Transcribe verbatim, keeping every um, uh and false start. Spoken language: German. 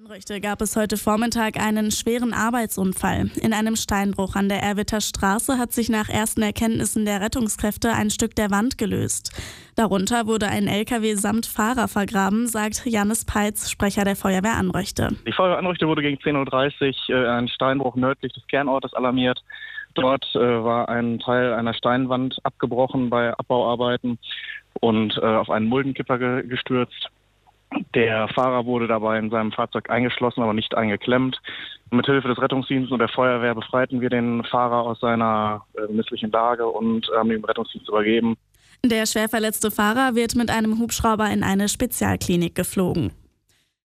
Anröchte gab es heute Vormittag einen schweren Arbeitsunfall. In einem Steinbruch an der Erwitter Straße hat sich nach ersten Erkenntnissen der Rettungskräfte ein Stück der Wand gelöst. Darunter wurde ein L K W samt Fahrer vergraben, sagt Jannis Peitz, Sprecher der Feuerwehr Anröchte. Die Feuerwehr Anröchte wurde gegen zehn Uhr dreißig äh, ein Steinbruch nördlich des Kernortes alarmiert. Dort äh, war ein Teil einer Steinwand abgebrochen bei Abbauarbeiten und äh, auf einen Muldenkipper ge- gestürzt. Der Fahrer wurde dabei in seinem Fahrzeug eingeschlossen, aber nicht eingeklemmt. Mit Hilfe des Rettungsdienstes und der Feuerwehr befreiten wir den Fahrer aus seiner äh, misslichen Lage und haben ihn dem Rettungsdienst übergeben. Der schwer verletzte Fahrer wird mit einem Hubschrauber in eine Spezialklinik geflogen.